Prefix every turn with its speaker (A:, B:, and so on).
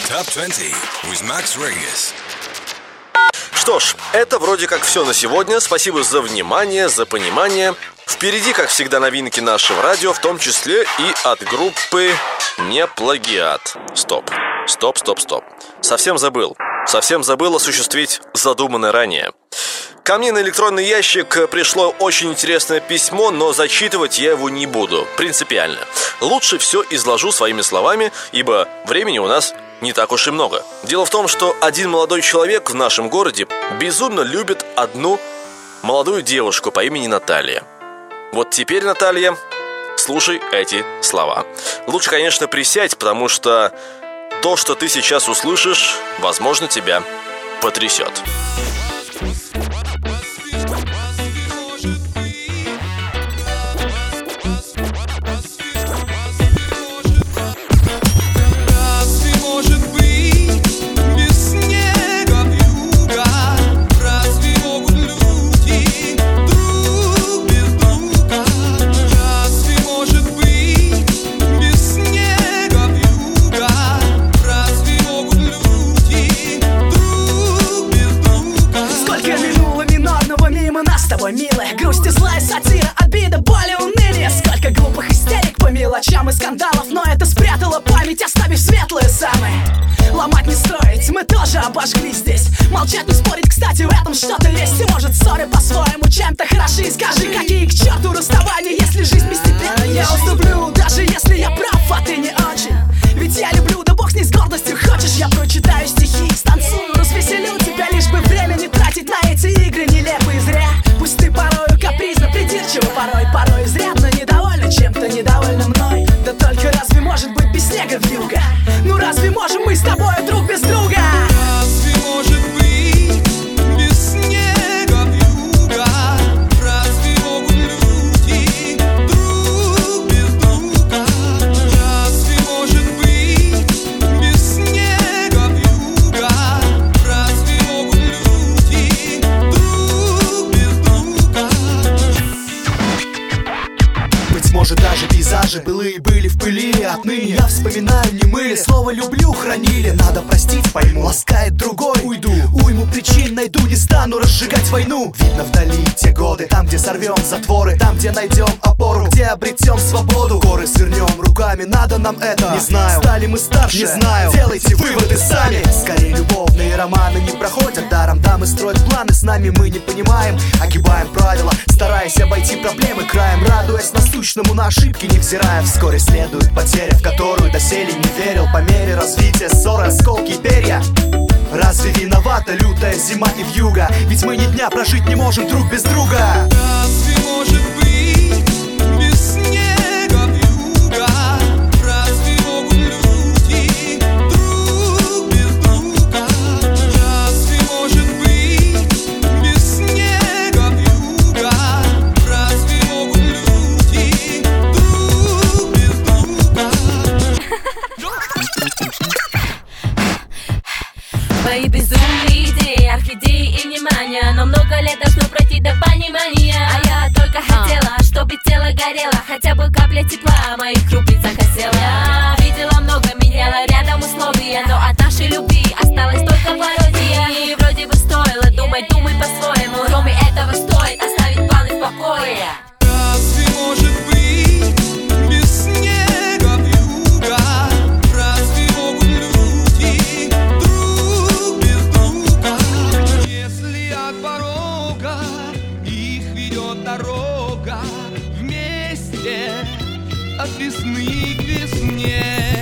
A: Top 20 with Max Regis.
B: Что ж, это вроде как все на сегодня. Спасибо за внимание, за понимание. Впереди, как всегда, новинки нашего радио, в том числе и от группы «Не плагиат». Стоп. Совсем забыл осуществить задуманное ранее. Ко мне на электронный ящик пришло очень интересное письмо, но зачитывать я его не буду, принципиально. Лучше все изложу своими словами, ибо времени у нас не так уж и много. Дело в том, что один молодой человек в нашем городе безумно любит одну молодую девушку по имени Наталья. Вот теперь, Наталья, слушай эти слова. Лучше, конечно, присядь, потому что то, что ты сейчас услышишь, возможно, тебя потрясет.
C: Милая, грусть и злая сатира, обида, боль и уныние. Сколько глупых истерик по мелочам и скандалов, но это спрятала память, оставив светлые самые. Ломать не строить, мы тоже обожгли здесь. Молчать не спорить, кстати, в этом что-то есть. И может ссоры по-своему чем-то хороши. Скажи, какие к черту расставания, если жизнь без тебя. Я уступлю, даже если я прав, а ты не очень. Ведь я люблю, да бог с ней, с гордостью. Хочешь, я прочитаю стихи, станцую, развеселю тебя, лишь бы время не тратить на эти игры нелепые зря. Пусть ты порою капризно, придирчиво порой изрядно недовольна чем-то, недовольна мной. Да только разве может быть без снега вьюга? Ну разве можем мы с тобой друг без друга?
D: Разве может быть без снега вьюга? Разве могут люди друг без друга? Разве может быть без снега вьюга? Разве могут люди друг без друга?
E: Быть может, даже пейзажи былые были в пыли. Отныне я вспоминаю, не мыли. Слово «люблю» хранили, надо простить, пойму. Ласкает другой, уйду. Уйму причин найду, не стану разжигать войну. Видно вдали те годы, там, где сорвем затворы, там, где найдем опору, где обретем свободу. Горы свернем руками, надо нам это. Не знаю, стали мы старше, не знаю. Делайте выводы сами. Скорее, любовные романы не проходят даром. Дамы строят планы, с нами мы не понимаем. Огибаем правила, стараясь обойти проблемы краем. Радуясь насущному, на ошибки невзирая. Вскоре следует потеря, в которую доселе не верил. По мере развития ссоры, осколки и перья. Разве виновата лютая зима и вьюга? Ведь мы ни дня прожить не можем друг без друга.
D: Разве может быть без снега вьюга? Разве могут люди друг без друга? Разве может быть без снега вьюга? Разве могут люди друг без друга?
F: Твои безумные идеи, орхидеи и внимание. Но много лет должно пройти до понимания. А я только хотела, чтобы тело горело. Хотя бы капля тепла моих крупицах осела. Я видела много, меняла рядом условия, но от нашей любви осталась только пародия. И вроде бы стоило думай по-своему. Кроме этого стоит оставить планы в покое.
D: Разве может быть без снега вьюга? Разве могут люди друг без друга? Если от порога их ведет дорога, вместе от весны к весне.